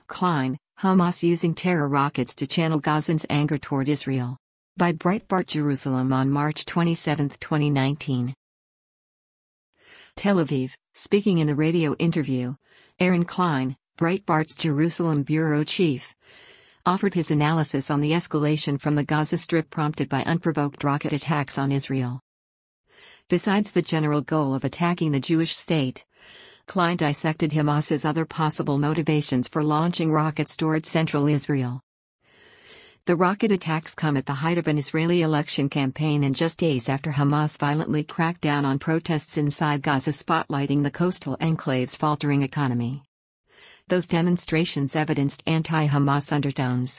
Klein, Hamas using terror rockets to channel Gazans' anger toward Israel. By Breitbart Jerusalem on March 27, 2019. Tel Aviv, speaking in a radio interview, Aaron Klein, Breitbart's Jerusalem bureau chief, offered his analysis on the escalation from the Gaza Strip prompted by unprovoked rocket attacks on Israel. Besides the general goal of attacking the Jewish state, Klein dissected Hamas's other possible motivations for launching rockets toward central Israel. The rocket attacks come at the height of an Israeli election campaign and just days after Hamas violently cracked down on protests inside Gaza, spotlighting the coastal enclave's faltering economy. Those demonstrations evidenced anti-Hamas undertones.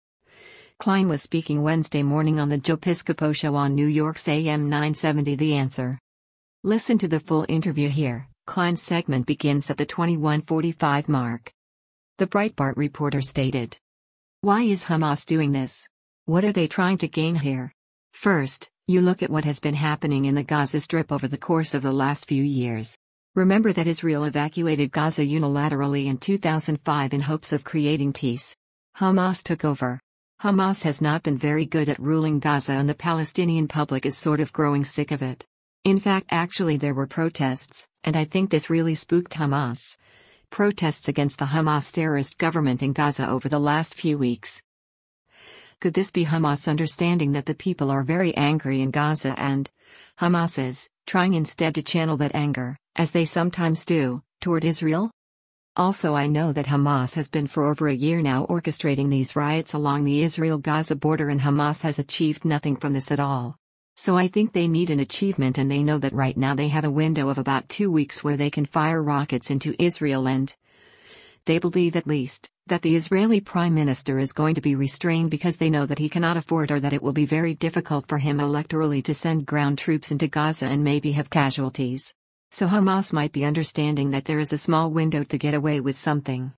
Klein was speaking Wednesday morning on the Joe Piscopo Show on New York's AM 970 The Answer. Listen to the full interview here. Klein's segment begins at the 21:45 mark. The Breitbart reporter stated, "Why is Hamas doing this? What are they trying to gain here? First, you look at what has been happening in the Gaza Strip over the course of the last few years. Remember that Israel evacuated Gaza unilaterally in 2005 in hopes of creating peace. Hamas took over. Hamas has not been very good at ruling Gaza, and the Palestinian public is sort of growing sick of it. In fact, actually there were protests, and I think this really spooked Hamas. Protests against the Hamas terrorist government in Gaza over the last few weeks. Could this be Hamas understanding that the people are very angry in Gaza and Hamas is trying instead to channel that anger, as they sometimes do, toward Israel? Also, I know that Hamas has been for over a year now orchestrating these riots along the Israel-Gaza border, and Hamas has achieved nothing from this at all. So I think they need an achievement, and they know that right now they have a window of about 2 weeks where they can fire rockets into Israel, and they believe at least that the Israeli Prime Minister is going to be restrained because they know that he cannot afford, or that it will be very difficult for him electorally to send ground troops into Gaza and maybe have casualties. So Hamas might be understanding that there is a small window to get away with something."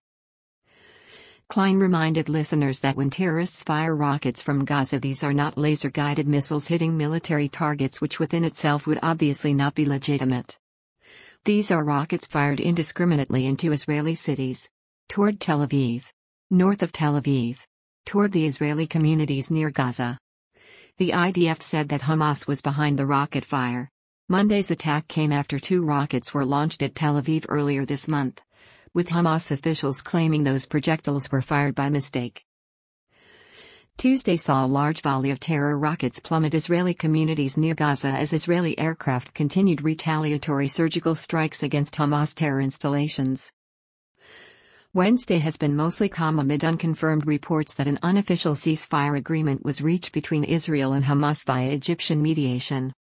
Klein reminded listeners that when terrorists fire rockets from Gaza, these are not laser-guided missiles hitting military targets, which within itself would obviously not be legitimate. These are rockets fired indiscriminately into Israeli cities, toward Tel Aviv, north of Tel Aviv, toward the Israeli communities near Gaza. The IDF said that Hamas was behind the rocket fire. Monday's attack came after 2 rockets were launched at Tel Aviv earlier this month, with Hamas officials claiming those projectiles were fired by mistake. Tuesday saw a large volley of terror rockets plummet Israeli communities near Gaza as Israeli aircraft continued retaliatory surgical strikes against Hamas terror installations. Wednesday has been mostly calm amid unconfirmed reports that an unofficial ceasefire agreement was reached between Israel and Hamas via Egyptian mediation.